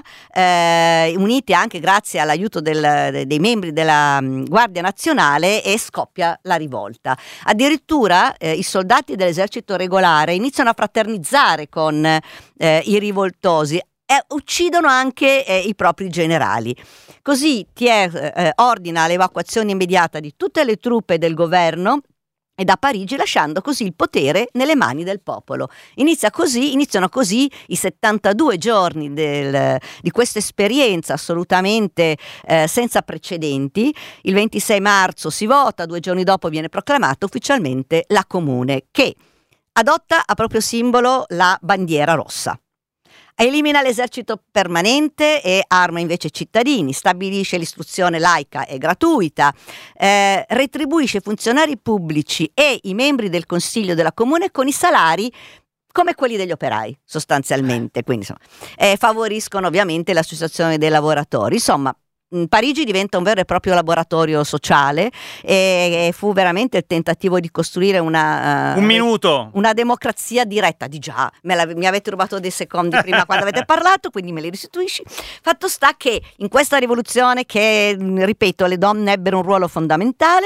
eh, unite anche grazie all'aiuto del, dei membri della um, Guardia Nazionale, e scoppia la rivolta. Addirittura eh, i soldati dell'esercito regolare iniziano a fraternizzare con eh, i rivoltosi e uccidono anche eh, i propri generali. Così Thiers eh, ordina l'evacuazione immediata di tutte le truppe del governo e da Parigi, lasciando così il potere nelle mani del popolo. Inizia così, iniziano così i settantadue giorni del, di questa esperienza assolutamente eh, senza precedenti. Il ventisei marzo si vota, due giorni dopo viene proclamata ufficialmente la Comune, che adotta a proprio simbolo la bandiera rossa. Elimina l'esercito permanente e arma invece i cittadini, stabilisce l'istruzione laica e gratuita, eh, retribuisce i funzionari pubblici e i membri del Consiglio della Comune con i salari come quelli degli operai, sostanzialmente. Quindi insomma, eh, favoriscono ovviamente l'associazione dei lavoratori. Insomma, Parigi diventa un vero e proprio laboratorio sociale, e, e fu veramente il tentativo di costruire una uh, un minuto una democrazia diretta. Di già, me la, mi avete rubato dei secondi prima quando avete parlato, quindi me li restituisci. Fatto sta che in questa rivoluzione, che ripeto, le donne ebbero un ruolo fondamentale,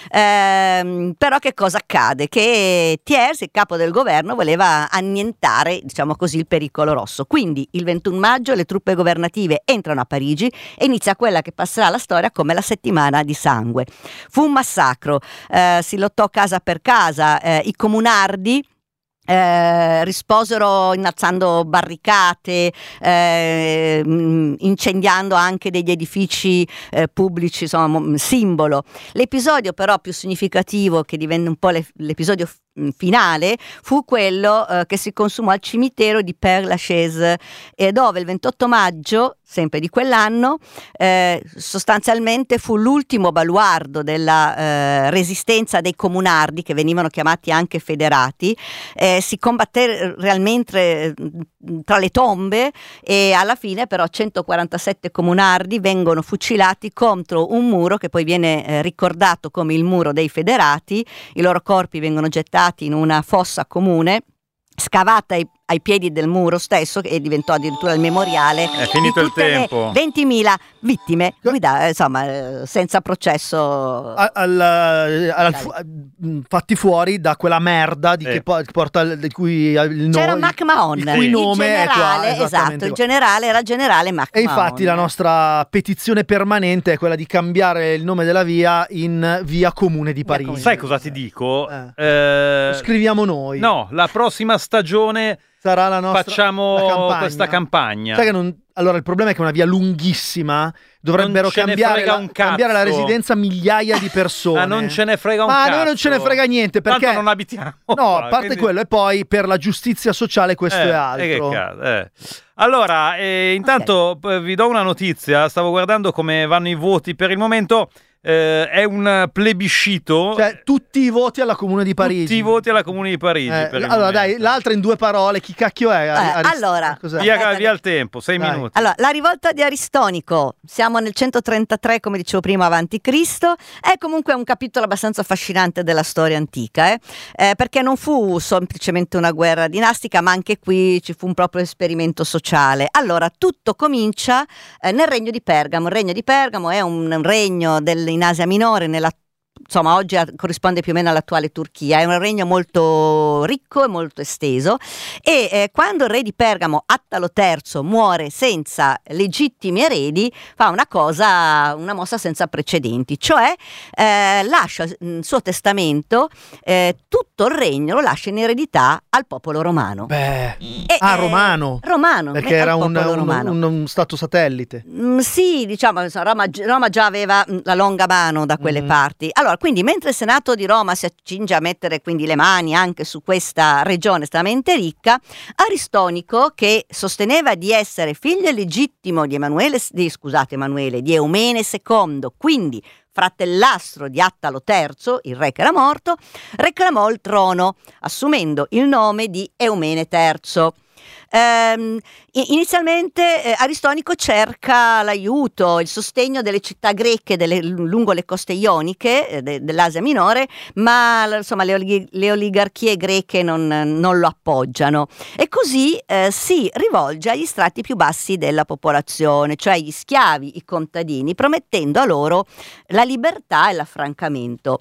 ehm, però che cosa accade? Che Thiers, il capo del governo, voleva annientare, diciamo così, il pericolo rosso. Quindi il ventuno maggio le truppe governative entrano a Parigi e inizia quella che passerà alla storia come la settimana di sangue. Fu un massacro, eh, si lottò casa per casa, eh, i comunardi Eh, risposero innalzando barricate, eh, incendiando anche degli edifici eh, pubblici, insomma, simbolo. L'episodio però più significativo, che divenne un po' le, l'episodio mh, finale fu quello eh, che si consumò al cimitero di Père Lachaise, eh, dove il ventotto maggio sempre di quell'anno eh, sostanzialmente fu l'ultimo baluardo della eh, resistenza dei comunardi, che venivano chiamati anche federati. Eh, si combatté realmente tra le tombe e alla fine però centoquarantasette comunardi vengono fucilati contro un muro che poi viene eh, ricordato come il muro dei federati. I loro corpi vengono gettati in una fossa comune scavata ai, ai piedi del muro stesso, e diventò addirittura il memoriale è finito di il tutte tempo. le ventimila vittime guida, insomma eh, senza processo al, al, al, fu- fatti fuori da quella merda di Eh. che po- che porta di cui il nome, c'era MacMahon, il cui il nome è qua, generale, esattamente esatto, il qua. generale era generale MacMahon. E infatti la nostra petizione permanente è quella di cambiare il nome della via in Via Comune di Parigi. Sai cosa ti dico? Eh. Eh, Lo scriviamo noi. no, la prossima stagione Sarà la nostra facciamo la campagna. questa campagna. Sai che non, allora il problema è che è una via lunghissima, dovrebbero Non ce ne cambiare frega la, un cazzo. cambiare la residenza migliaia di persone. Ma non ce ne frega un Ma cazzo. a noi non ce ne frega niente, perché Tanto non abitiamo. no, qua, a parte quindi- quello, e poi per la giustizia sociale questo Eh, è e altro. che cazzo, eh. Allora, eh, intanto eh, vi do una notizia. Stavo guardando come vanno i voti per il momento. Eh, è un plebiscito. Cioè, tutti i voti alla Comune di Parigi. Tutti i voti alla Comune di Parigi. Eh, per il allora, momento. dai, l'altra in due parole, chi cacchio è? Arist- allora, cos'è? Via, via il tempo, sei Dai. minuti. Allora, la rivolta di Aristonico, siamo nel centotrentatré, come dicevo prima, avanti Cristo, è comunque un capitolo abbastanza affascinante della storia antica, eh? Eh, perché non fu semplicemente una guerra dinastica, ma anche qui ci fu un proprio esperimento sociale. Allora, tutto comincia eh, nel regno di Pergamo. Il regno di Pergamo è un, un regno del, in Asia Minore, nella insomma oggi a- corrisponde più o meno all'attuale Turchia. È un regno molto ricco e molto esteso, e eh, quando il re di Pergamo, Attalo terzo, muore senza legittimi eredi, fa una cosa, una mossa senza precedenti, cioè eh, lascia nel suo testamento eh, tutto il regno, lo lascia in eredità al popolo romano. Beh, E, ah, eh, romano. romano, Perché eh, era al un, popolo un- romano. un- un stato satellite. Mm, sì, diciamo, insomma, Roma, Roma già aveva mm, la longa mano da quelle Mhm. parti. Allora, quindi, mentre il Senato di Roma si accinge a mettere quindi le mani anche su questa regione estremamente ricca, Aristonico, che sosteneva di essere figlio legittimo di Emanuele, di, scusate, Emanuele, di Eumene secondo, quindi fratellastro di Attalo terzo, il re che era morto, reclamò il trono, assumendo il nome di Eumene terzo. Ehm, i- inizialmente eh, Aristonico cerca l'aiuto, il sostegno delle città greche delle- lungo le coste ioniche eh, de- dell'Asia Minore, ma l- insomma le, olig- le oligarchie greche non, non lo appoggiano, e così eh, si rivolge agli strati più bassi della popolazione, cioè gli schiavi, i contadini, promettendo a loro la libertà e l'affrancamento.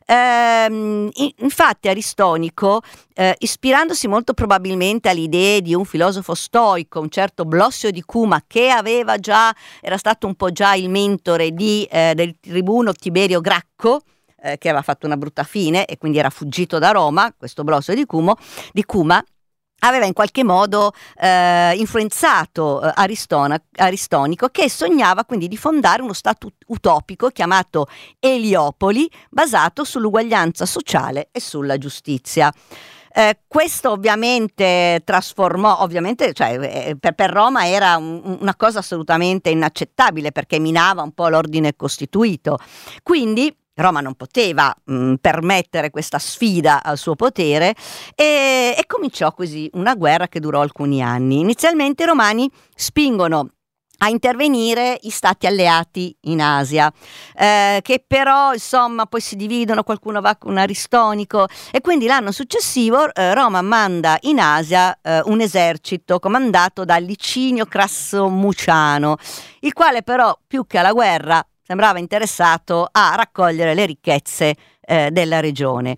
Ehm, in- infatti Aristonico, eh, ispirandosi molto probabilmente alle idee di un filosofo stoico, un certo Blossio di Cuma, che aveva già, era stato un po' già il mentore di, eh, del tribuno Tiberio Gracco, eh, che aveva fatto una brutta fine e quindi era fuggito da Roma, questo Blossio di, Cumo, di Cuma, aveva in qualche modo eh, influenzato eh, Aristona- Aristonico, che sognava quindi di fondare uno stato ut- utopico chiamato Eliopoli, basato sull'uguaglianza sociale e sulla giustizia. Eh, questo ovviamente trasformò, ovviamente, cioè, eh, per, per Roma era un- una cosa assolutamente inaccettabile, perché minava un po' l'ordine costituito. Quindi Roma non poteva mh, permettere questa sfida al suo potere, e, e cominciò così una guerra che durò alcuni anni. Inizialmente i romani spingono a intervenire gli stati alleati in Asia, eh, che però insomma poi si dividono, qualcuno va con Aristonico, e quindi l'anno successivo eh, Roma manda in Asia eh, un esercito comandato da Licinio Crasso Muciano, il quale però più che alla guerra sembrava interessato a raccogliere le ricchezze eh, della regione.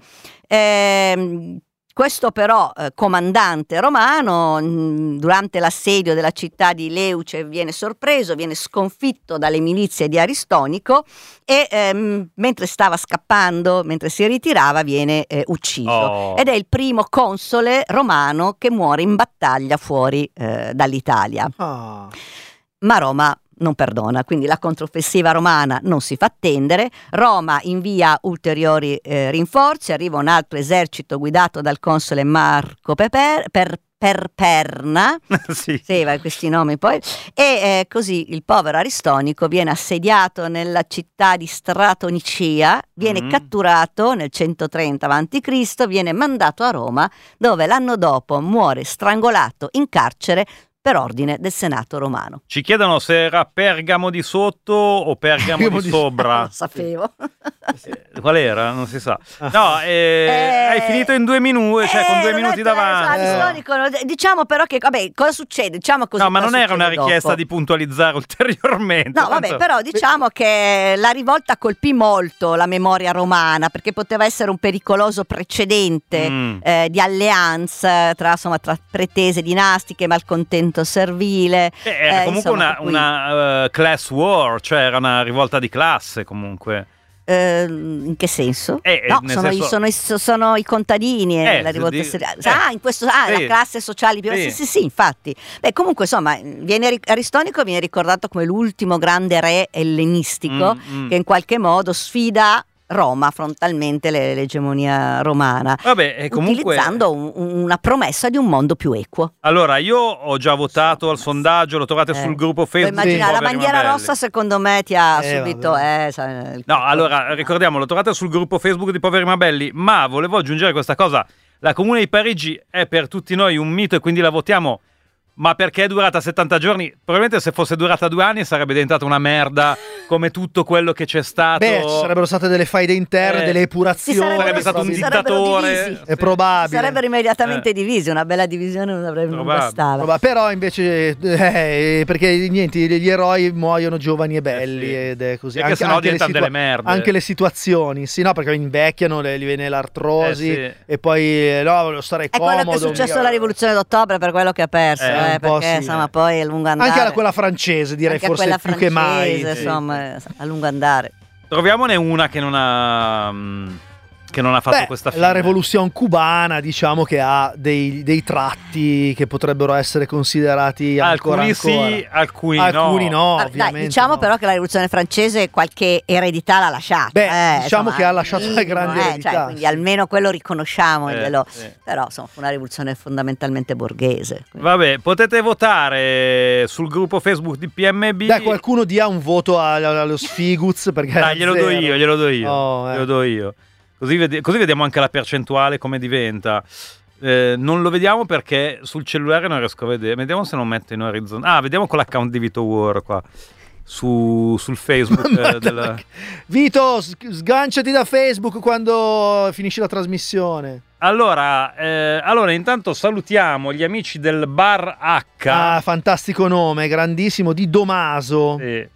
Ehm, Questo però eh, comandante romano, mh, durante l'assedio della città di Leuce, viene sorpreso, viene sconfitto dalle milizie di Aristonico, e ehm, mentre stava scappando, mentre si ritirava, viene eh, ucciso. Oh. Ed è il primo console romano che muore in battaglia fuori eh, dall'Italia. Ah. Ma Roma non perdona, quindi la controffensiva romana non si fa attendere, Roma invia ulteriori eh, rinforzi, arriva un altro esercito guidato dal console Marco Peper, per Per Perna, sì. sì, vai, questi nomi poi, e eh, così il povero Aristonico viene assediato nella città di Stratonicia, viene Mm. catturato nel centotrenta avanti Cristo, viene mandato a Roma, dove l'anno dopo muore strangolato in carcere per ordine del Senato romano. Ci chiedono se era Pergamo di sotto o Pergamo Pergamo di di- sopra. Lo sapevo. Qual era? Non si sa. Ah. No, eh, Eh, hai finito in due minuti, cioè con Eh, due non minuti è- esatto, davanti. Aristonico, no, diciamo però che, vabbè, cosa succede? Diciamo così. No, ma cosa non era una succede richiesta dopo. di puntualizzare ulteriormente. No, vabbè, tanto- però diciamo che la rivolta colpì molto la memoria romana, perché poteva essere un pericoloso precedente Mm. eh, di alleanza tra, insomma, tra pretese dinastiche, malcontento servile. Eh, era eh, comunque insomma, una, per cui, una, eh, class war, cioè era una rivolta di classe comunque. eh, in che senso? Eh, no, nel sono, senso- i, sono, i, seriali, sono i contadini eh, Eh, la rivolta di- seriale. eh, Ah, in questo, ah, sì. la classe sociale più. Sì. Sì, sì, sì, infatti. Beh, comunque, insomma, viene, ri- Aristonico viene ricordato come l'ultimo grande re ellenistico Mm, mm. che in qualche modo sfida Roma frontalmente, le- l'egemonia romana, Vabbè, e comunque. utilizzando un- una promessa di un mondo più equo. Allora, io ho già votato al sondaggio, lo trovate Eh, sul gruppo Puoi Facebook. immaginare, la Poveri bandiera Mabelli. rossa secondo me ti ha Eh, subito... vabbè. Eh, sa- il- No, allora, ricordiamo, lo trovate sul gruppo Facebook di Poveri Mabelli, ma volevo aggiungere questa cosa. La Comune di Parigi è per tutti noi un mito e quindi la votiamo, ma perché è durata settanta giorni? Probabilmente se fosse durata due anni sarebbe diventata una merda come tutto quello che c'è stato. Beh, ci sarebbero state delle faide interne, Eh, delle Si epurazioni. sarebbero- Sarebbe stato un si sarebbero dittatore. divisi. È probabile. Sarebbero immediatamente Eh. divisi, una bella divisione non, avrebbe, non Probabile. bastava. Proba- Però invece, eh, perché niente, gli eroi muoiono giovani e belli Eh sì. ed è così. Perché sennò diventano delle merde. Anche le situazioni, sì, no, perché invecchiano, le- gli viene l'artrosi Eh sì. e poi eh, no, voglio stare È comodo. quello che è successo mi- alla rivoluzione d'ottobre, per quello che ha perso, Eh, eh, un po' perché sì, insomma eh. poi a lungo andare. Anche alla quella francese, direi anche a forse quella più che mai. francese, sì. insomma, a lungo andare. Troviamone una che non ha mh, che non ha fatto Beh, questa fine. la rivoluzione cubana, diciamo che ha dei, dei tratti che potrebbero essere considerati ancora Alcuni sì, ancora. alcuni, Alcuni no, Ah, dai, ovviamente. diciamo no. però che la rivoluzione francese qualche eredità l'ha lasciata. Beh, eh, diciamo insomma, che ha lasciato minimo, le grandi eh, eredità, cioè, quindi sì. almeno quello riconosciamoglielo. Eh, sì. Però insomma fu una rivoluzione fondamentalmente borghese. quindi- Vabbè, potete votare sul gruppo Facebook di P M B. Dai, qualcuno dia un voto a- allo Sfiguz perché Dai, era glielo do zero. io, glielo do io. Oh, eh. Glielo do io. Così, vedi- così vediamo anche la percentuale come diventa. Eh, non lo vediamo perché sul cellulare non riesco a vedere. Vediamo se non metto in orizzontale. Ah, vediamo con l'account di Vito War qua. Su, sul Facebook eh, della... Vito, s- sganciati da Facebook quando finisci la trasmissione. Allora, eh, allora, intanto salutiamo gli amici del Bar H. Ah, fantastico nome, grandissimo, di Domaso. Sì.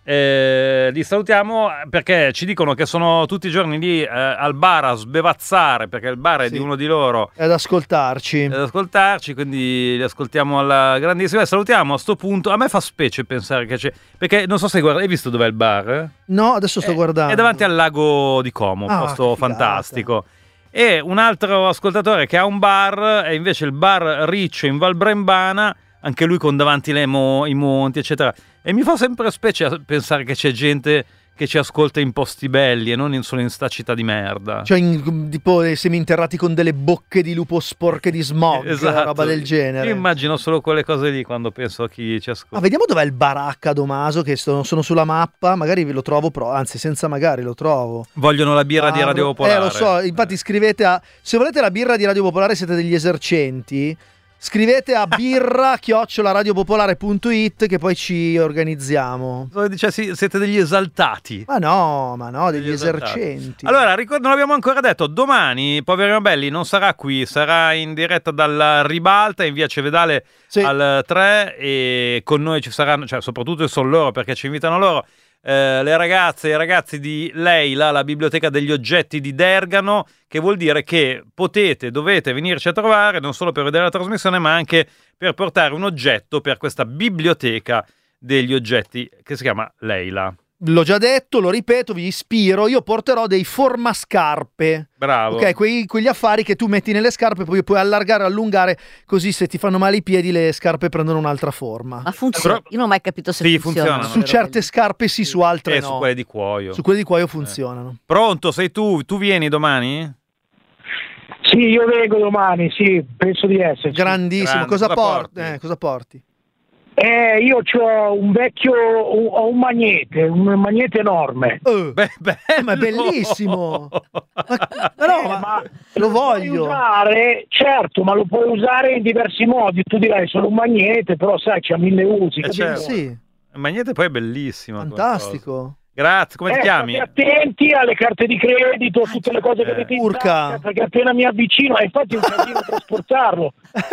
Eh, li salutiamo perché ci dicono che sono tutti i giorni lì eh, al bar a sbevazzare, perché il bar è Sì. di uno di loro, Ad ascoltarci. ad ascoltarci, quindi li ascoltiamo alla grandissima. E salutiamo a sto punto. A me fa specie pensare che c'è, perché non so se guarda, hai visto dov'è il bar? No, adesso sto Eh, guardando. È davanti al lago di Como, un Ah, posto che figata. fantastico. E un altro ascoltatore che ha un bar è invece il bar Riccio in Val Brembana, anche lui con davanti le mo- i monti, eccetera. E mi fa sempre specie a pensare che c'è gente che ci ascolta in posti belli e non in, solo in sta città di merda. Cioè, in- tipo dei seminterrati con delle bocche di lupo sporche di smog, Esatto. roba del genere. Io immagino solo quelle cose lì quando penso a chi ci ascolta. Ah, vediamo dov'è il baracca Domaso, che sono, sono sulla mappa, magari ve lo trovo, pro- anzi senza magari lo trovo. Vogliono la birra di Apro- Radio Popolare. Eh, lo so, infatti scrivete a... Se volete la birra di Radio Popolare siete degli esercenti, scrivete a birra chiocciola radiopopolare punto it che poi ci organizziamo. Cioè, sì, siete degli esaltati. Ma no, ma no, degli Degli esaltati. esercenti. Allora, ricordo, non l'abbiamo ancora detto, domani Poveri Mabelli non sarà qui, sarà in diretta dalla Ribalta in via Cevedale Sì. al tre e con noi ci saranno, cioè soprattutto sono loro perché ci invitano loro, eh, le ragazze e i ragazzi di Leila, la biblioteca degli oggetti di Dergano, che vuol dire che potete, dovete venirci a trovare non solo per vedere la trasmissione ma anche per portare un oggetto per questa biblioteca degli oggetti che si chiama Leila. l'ho già detto, lo ripeto, vi ispiro, io porterò dei formascarpe. Bravo. Ok, quei, quegli affari che tu metti nelle scarpe, poi puoi allargare, allungare, così se ti fanno male i piedi le scarpe prendono un'altra forma. Ma funziona? Io non ho mai capito se Sì, funzionano. funzionano. Su certe scarpe sì, su altre E no. su quelle di cuoio. Su quelle di cuoio funzionano. Pronto, sei tu? Tu vieni domani? Sì, io vengo domani, sì, penso di esserci. Grandissimo. Grande. Cosa, Cosa porti? porti? Eh, cosa porti? Eh, io ho un vecchio, ho un magnete, un magnete enorme. Oh, Beh, bello. ma è bellissimo. Ma, ma no, Eh, ma ma lo puoi voglio. usare, certo, ma lo puoi usare in diversi modi. Tu direi solo un magnete, però sai, c'ha mille usi. Eh, capito? certo. Sì, Il magnete poi è bellissimo. come cosa. fantastico. Grazie, come ti Eh, chiami? state attenti alle carte di credito, tutte le cose che Eh. avete in Urca. tasca, perché appena mi avvicino, e infatti è un casino trasportarlo.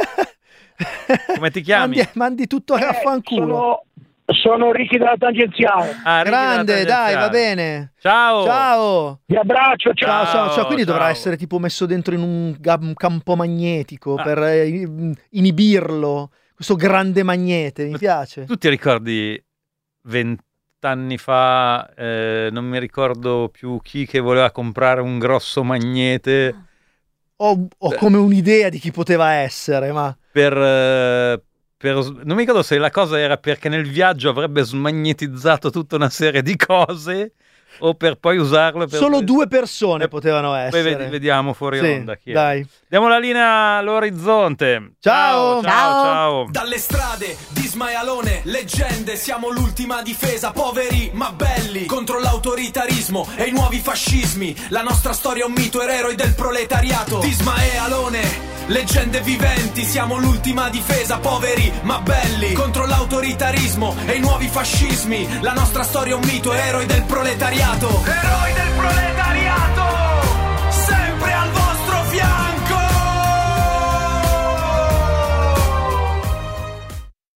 Come ti chiami? Mandi, mandi tutto a Eh, fanculo. sono, sono Ricchi della tangenziale. Ah, Ricky Grande, della dai, va tangenziale. bene. Ciao. Ciao. Vi abbraccio, ciao. Ciao, ciao, ciao. Quindi ciao. dovrà essere tipo messo dentro in un, ga- un campo magnetico Ah. per eh, inibirlo. Questo grande magnete, mi piace. Tu ti ricordi vent'anni fa, eh, non mi ricordo più chi che voleva comprare un grosso magnete Ho, ho come un'idea di chi poteva essere, ma per, eh, per... Non mi ricordo se la cosa era perché nel viaggio avrebbe smagnetizzato tutta una serie di cose o per poi usarlo per... solo due persone Eh, potevano Poi essere. vedi- vediamo fuori Sì, onda chi è. dai. Diamo la linea all'orizzonte. Ciao. Ciao, ciao, Ciao. ciao. Dalle strade di Ismaialone, leggende, siamo l'ultima difesa, poveri ma belli, contro l'autoritarismo e i nuovi fascismi. La nostra storia è un mito, eroi del proletariato. Di Ismaialone, leggende viventi, siamo l'ultima difesa, poveri ma belli, contro l'autoritarismo e i nuovi fascismi. La nostra storia è un mito, eroi del proletariato. Eroi del proletariato.